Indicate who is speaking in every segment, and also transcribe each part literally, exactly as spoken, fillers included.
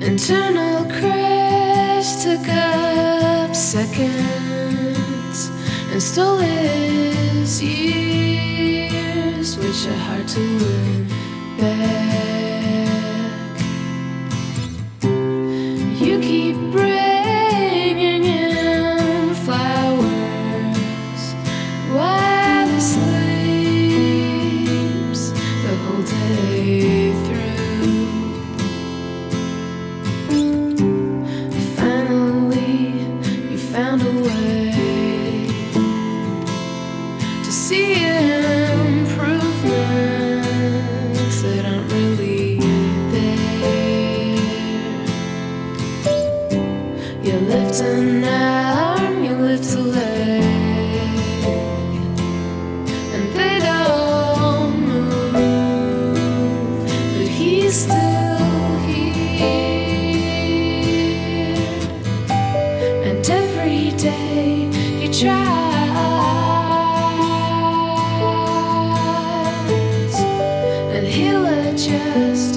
Speaker 1: Internal crash took up seconds and stole his years, which are hard to win back. You keep bringing in flowers while he sleeps the whole day through. Found a way to see improvements that aren't really there. You lift an arm, you lift a leg, and they don't move, but he's still here. And every day he tries, and he'll adjust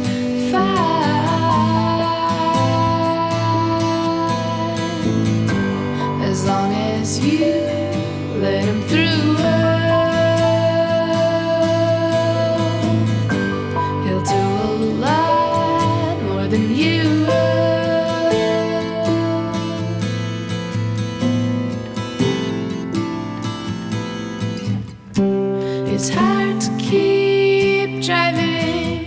Speaker 1: fine as long as you let him through. He'll do a lot more than you. It's hard to keep driving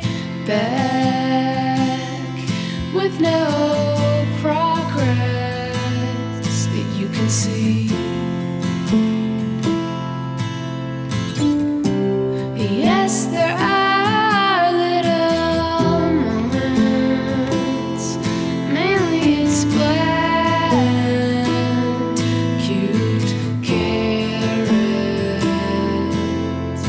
Speaker 1: back with no progress that you can see. Yes, there are little moments, mainly it's bland, cute carrots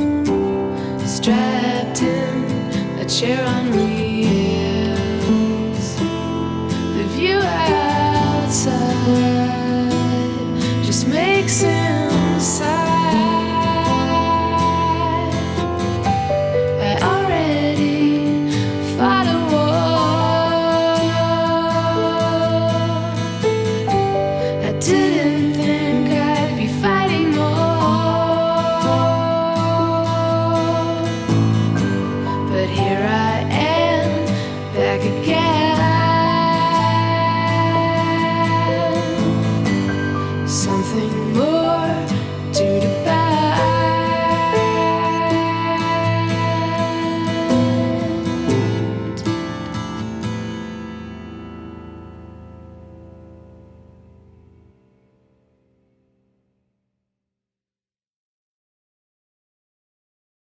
Speaker 1: strapped in a chair on wheels. The view outside just makes him sigh. I already fought a war. I didn't think I'd be fighting more, but here I am, back again. Something more.